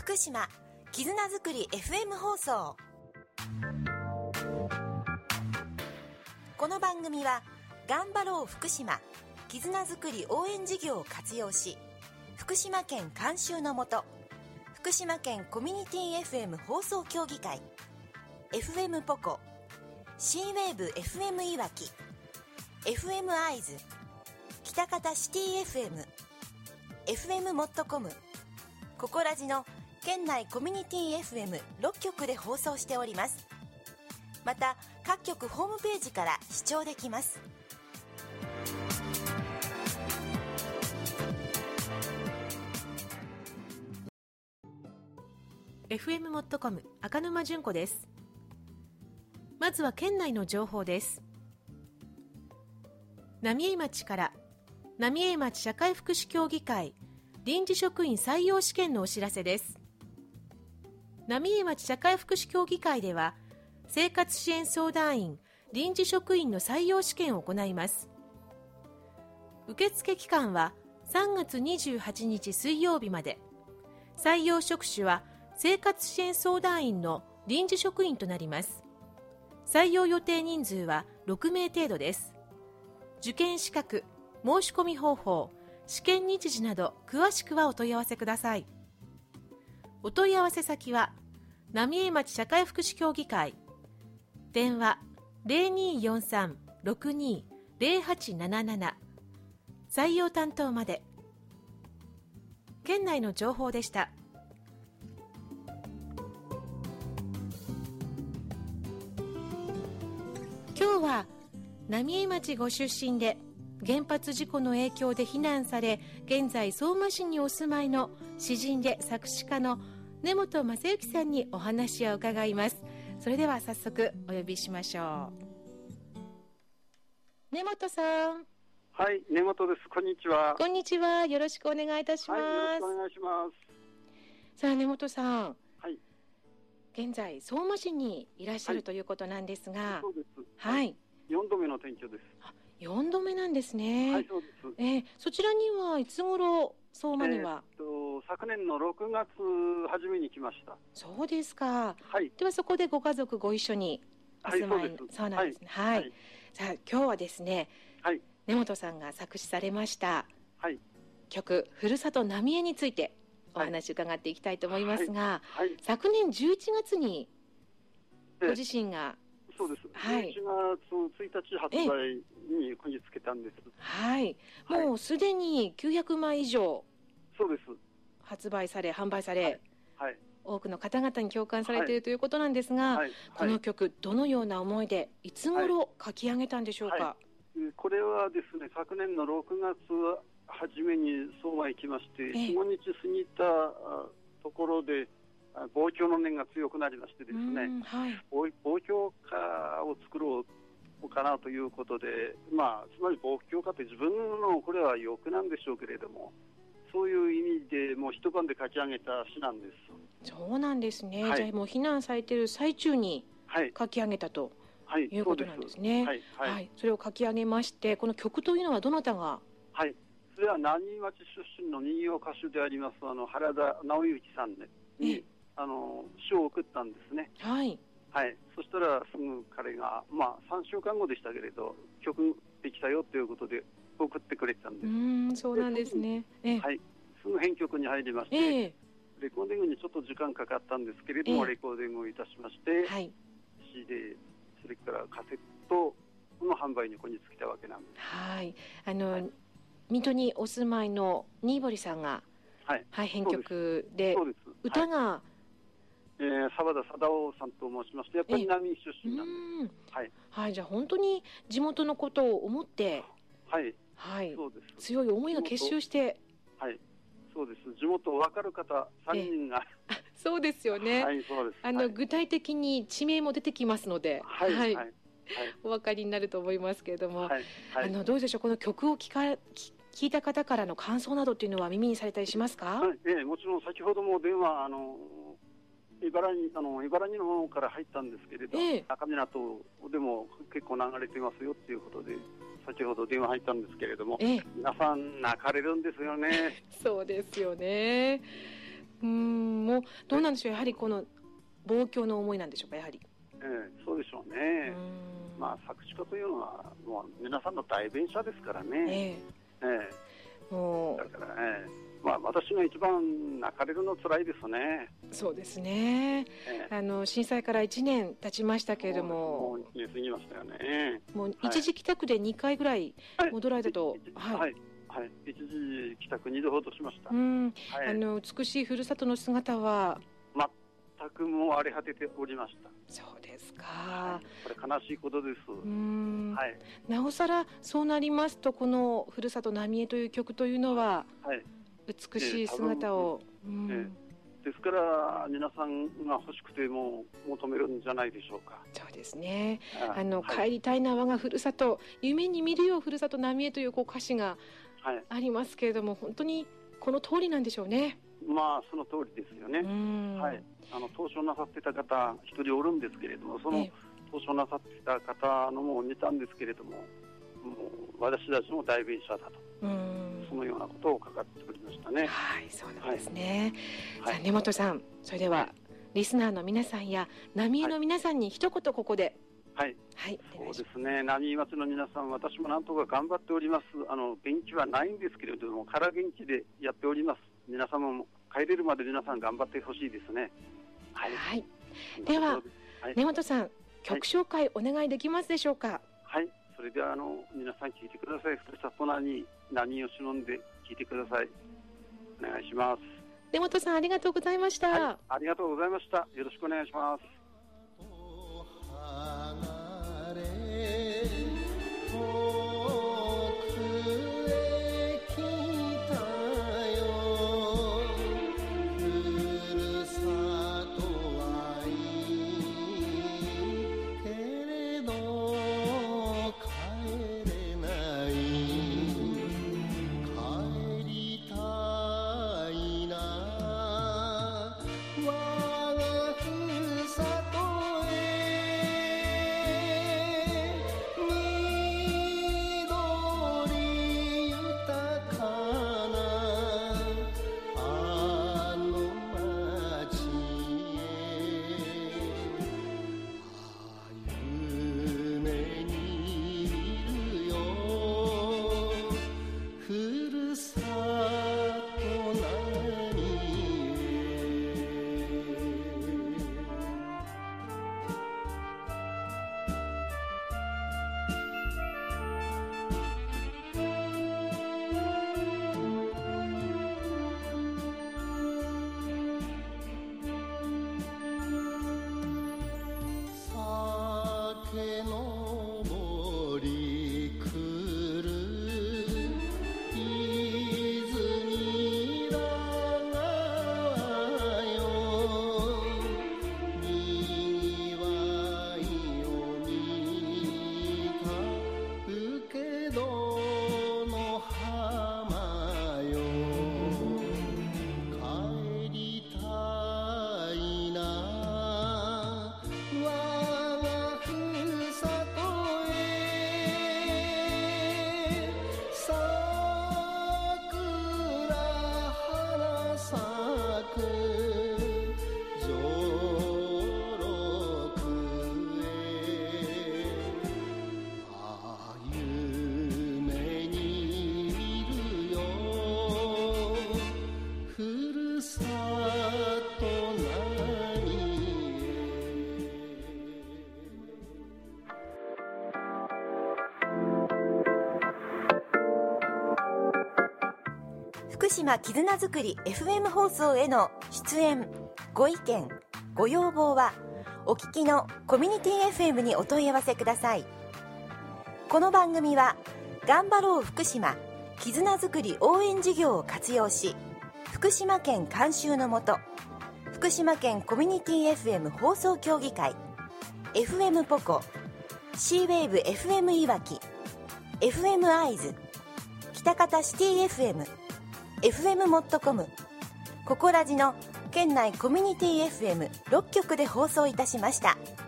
福島絆づくり FM 放送。この番組は頑張ろう福島絆づくり応援事業を活用し、福島県監修のもと福島県コミュニティ FM 放送協議会 FM ポコ C ウェーブ FM いわき FM アイズ北方シティ FM FM モットコムココラジの県内コミュニティ FM6 局で放送しております。また各局ホームページから視聴できます。 FM モットコム赤沼純子です。まずは県内の情報です。浪江町から浪江町社会福祉協議会臨時職員採用試験のお知らせです。浪江町社会福祉協議会では生活支援相談員臨時職員の採用試験を行います。受付期間は3月28日水曜日まで。採用職種は生活支援相談員の臨時職員となります。採用予定人数は6名程度です。受験資格、申し込み方法、試験日時など詳しくはお問い合わせください。お問い合わせ先は浪江町社会福祉協議会、電話 0243-620877 採用担当まで。県内の情報でした。今日は浪江町ご出身で原発事故の影響で避難され現在相馬市にお住まいの詩人で作詞家の根本正幸さんにお話を伺います。それでは早速お呼びしましょう。根本さん。 はい、根本です。こんにちは。 こんにちは。よろしくお願いいたします。 はい、よろしくお願いします。 さあ根本さん、 はい、 現在相馬市にいらっしゃるということなんですが、 そうです。 はい、 4度目の転居です。 4度目なんですね。 はい、そうです。 そちらにはいつ頃相馬には、 昨年の6月初めに来ました。 そうですか。 はい。 ではそこでご家族ご一緒にお住まい、そうなんですね。はい。さあ今日はですね、はい、根本さんが作詞されました、はい、曲ふるさと浪江についてお話伺っていきたいと思いますが、はいはい、昨年11月にご自身が、 そうです。はい、11月1日発売にこじつけたんです。 はい。もうすでに900枚以上、 そうです。 発売され販売され、 はいはい、 多くの方々に共感されているということなんですが、はいはい、この曲どのような思いでいつ頃書き上げたんでしょうか。はい、 これはですね、昨年の6月初めに相馬へ来まして、4、5日過ぎたところで望郷の念が強くなりましてですね、はい、望郷歌を作ろうかなということで、つまり望郷歌って自分のこれは欲なんでしょうけれども、そういう意味でもう一晩で書き上げた詩なんです。 そうなんですね。 はい、 じゃあもう避難されている最中に書き上げたと、はい、いうことなんですね。はいはいはい、それを書き上げまして、この曲というのはどなたが。 はい、それは浪江町出身の人形歌手であります原田直之さんに詩を送ったんですね。はいはい、そしたらすぐ彼が、3週間後でしたけれど曲できたよということで送ってくれたんです。 そうなんですね。 はい、すぐ編曲に入りまして、レコーディングにちょっと時間かかったんですけれども、レコーディングをいたしまして、はい、CD、それからカセットの販売にこぎつけたわけなんです。 はい、水戸にお住まいの新堀さんが、はいはい、編曲で、 そうです。 歌が、 澤田貞夫さんと申しまして、やっぱり浪江出身なんです。はいはい、じゃあ本当に地元のことを思って、 はいはい、 そうです。 強い思いが結集して、 はい、そうです。地元分かる方3人が、 そうですよね。 はい、そうです。 具体的に地名も出てきますので、 はいはいはい、 お分かりになると思いますけれども、 はいはい、 どうでしょう、この曲を聞いた方からの感想などっていうのは耳にされたりしますか。 はい、もちろん先ほども電話茨城の方から入ったんですけれど、中港でも結構流れてますよっていうことで先ほど電話入ったんですけれども、皆さん泣かれるんですよね。 そうですよね。 もうどうなんでしょう、やはりこの望郷の思いなんでしょうか、やはり。 そうでしょうね。作詞家というのはもう皆さんの代弁者ですからね。もうだから私が一番泣かれるの辛いですね。 そうですね、震災から1年経ちましたけれども、 もう1年過ぎましたよね。 もう一時帰宅で2回ぐらい戻られたと。 一時帰宅2度ほどしました。 美しいふるさとの姿は全くもう荒れ果てておりました。 そうですか。 これ悲しいことです。 なおさらそうなりますと、このふるさと浪江という曲というのは、美しい姿を、 ですから皆さんが欲しくても求めるんじゃないでしょうか。 そうですね。帰りたいな我がふるさと、夢に見るよふるさと浪江という歌詞がありますけれども、本当にこの通りなんでしょうね。 その通りですよね。投書なさってた方一人おるんですけれども、その投書なさってた方のも見たんですけれども、もう私たちの代弁者だと、そのようなことをかかっておりましたね。 そうなんですね。さあ根本さん、それではリスナーの皆さんや浪江の皆さんに一言ここで。 そうですね、浪江町の皆さん、私もなんとか頑張っております。元気はないんですけれども、空元気でやっております。皆様も帰れるまで皆さん頑張ってほしいですね。 では、根本さん、曲紹介お願いできますでしょうか。 それでは皆さん聴いてください。ふるさと浪江を忍んで聴いてください。お願いします。 根本さん、ありがとうございました。 ありがとうございました。よろしくお願いします。 福島絆づくり FM 放送への出演ご意見ご要望はお聞きのコミュニティ FM にお問い合わせください。この番組は頑張ろう福島絆づくり応援事業を活用し、福島県監修のもと福島県コミュニティ FM 放送協議会 FM ポコ C-WAVE FM いわき FM アイズ北方シティ FM FM モットコムココラジの県内コミュニティ FM6 局で放送いたしました。